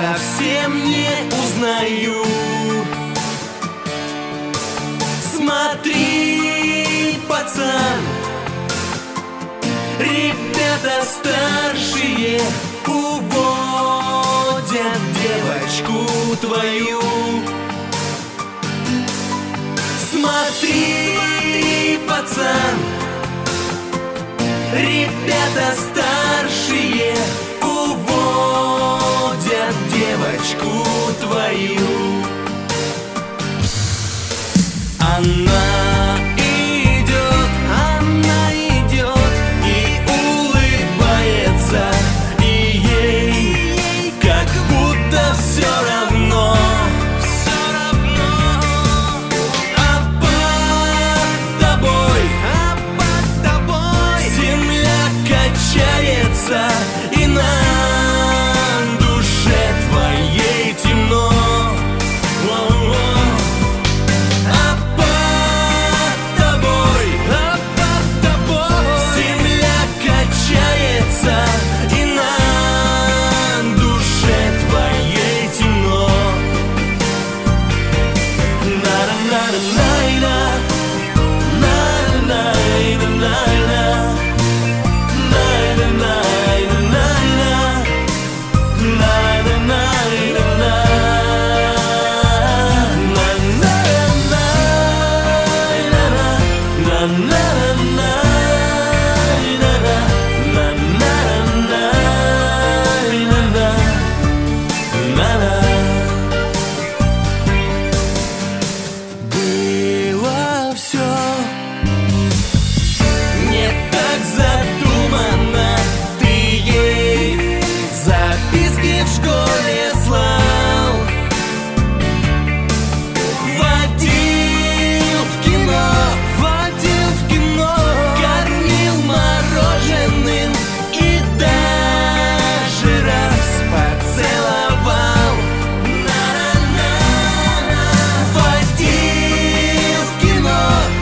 совсем не узнаю. Смотри, пацан, ребята старшие уводят девочку твою. Смотри, пацан, ребята старшие уводят девочку твою. Она идет и улыбается, и ей как будто все равно. А под тобой земля качается, и на душе твоей темно. Было все не так задумано. Ты ей записки в школе слал, водил в кино, кормил мороженым и даже раз поцеловал. Водил в кино,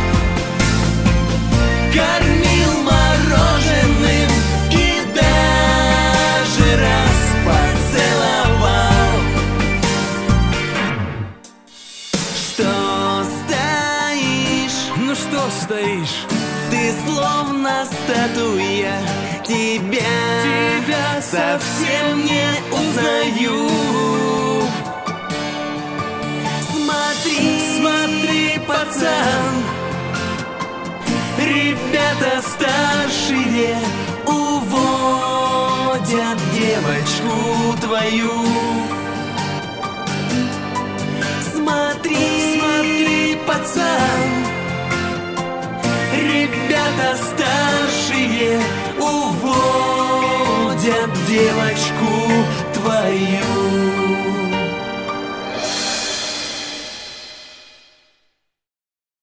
кормил мороженым и даже раз поцеловал. Что стоишь? Ну что стоишь? Ты словно статуя, тебя совсем не узнаю. Смотри, пацан, ребята старшие уводят девочку твою. Смотри, пацан, ребята старшие уводят девочку твою.